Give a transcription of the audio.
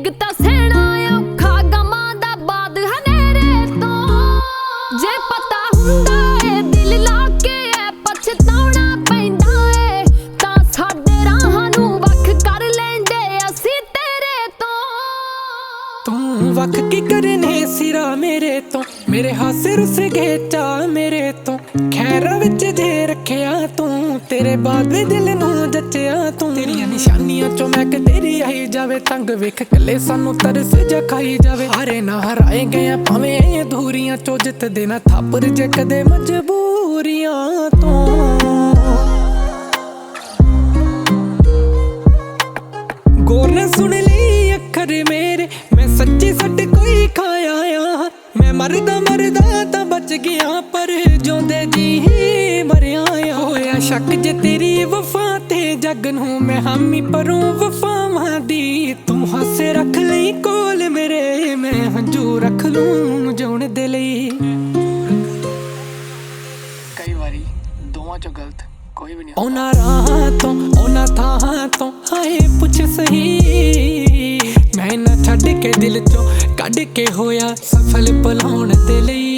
ਡਿੱਗ ਤਾਂ ਸਹਿਣਾ ਔਖਾ ਗਮਾਂ ਦਾ ਬਾਦ ਹਨੇਰੇ ਤੋਂ। ਜੇ ਪਤਾ ਹੁੰਦਾ ਏ ਦਿਲ ਲਾ ਕੇ ਐ ਪਛਤਾਉਣਾ ਪੈਂਦਾ ਏ ਤਾਂ ਸਾਡੇ ਰਾਹਾਂ ਨੂੰ ਵੱਖ ਕਰ ਲੈਂਦੇ ਅਸੀਂ ਤੇਰੇ ਤੋਂ। ਤੂੰ ਵੱਖ ਕੀ ਕਰਨੇ ਸਿਰਾ ਮੇਰੇ ਤੋਂ, ਮੇਰੇ ਹਾਸੇ ਰੁੱਸ ਗਏ ਚਾ ਮੇਰੇ ਤੋਂ। ਖੈਰਾਂ ਵਿੱਚ ਜੇ ਰੱਖਿਆ ਤੂੰ, ਤੇਰੇ ਬਾਅਦ ਵੀ ਦਿਲ ਨੂੰ ਜੱਚਿਆ ਤੂੰ। ਤੇਰੀਆਂ ਨਿਸ਼ਾਨੀਆਂ ਚੋਂ ਮੈਂ ਕਿ ਤੇਰੀ ਆਈ ਜਾਵੇ ਤੰਗ, ਵੇਖ ਕੱਲੇ ਸਾਨੂੰ ਤਰਸ ਜਾ ਖਾਈ ਜਾਵੇ। ਹਾਰੇ ਨਾ ਹਰਾਏ ਗਏ ਭਾਵੇਂ ਅਧੂਰੀਆਂ ਚੋਂ, ਜਿੱਤ ਦੇਣਾ ਥਾਪਰ ਜੇ ਕਦੇ ਮਜਬੂਰੀਆਂ ਤੋਂ। ਗੌਰ ਨਾਲ ਸੁਣ ਲਈ ਅੱਖਰ ਮੇਰੇ, ਮੈਂ ਸੱਚੀ ਸੱਟ ਕੋਈ ਖਾਇਆ ਆ। ਮੈਂ ਮਰਦਾ ਮਰਦਾ ਤਾਂ ਬਚ ਗਿਆ, ਪਰ ਜਿਉਂਦੇ ਜੀ ਮਰਿਆ ਆ। ਹੋਇਆ ਸ਼ੱਕ ਜੇ ਤੇਰੀ ਵਫਾ ਤੇ, ਜੱਗ ਨੂੰ ਮੈਂ ਹਾਮੀ ਪਰੂੰ ਵਫਾਵਾਂ ਦੀ। ਤੂੰ ਹਾਸੇ ਰੱਖ ਲਈ ਕੋਲ ਮੇਰੇ, ਮੈਂ ਹੰਝੂ ਰੱਖ ਲੂੰ ਜਿਉਣ ਦੇ ਲਈ। ਕਈ ਵਾਰੀ ਦੋਵਾਂ ਚੋਂ ਗਲਤ ਕੋਈ ਵੀ ਨਹੀਂ। ਉਹਨਾਂ ਰਾਹਾਂ ਤੋਂ ਉਹਨਾਂ ਥਾਂ ਤੋਂ ਹਾਏ ਪੁੱਛ ਸਹੀ, ਮੈਂ ਨਾ ਛੱਡ ਕੇ ਦਿਲ ਚੋਂ ਕੱਢ ਕੇ ਹੋਇਆ ਸਫਲ ਭੁਲਾਉਣ ਦੇ ਲਈ।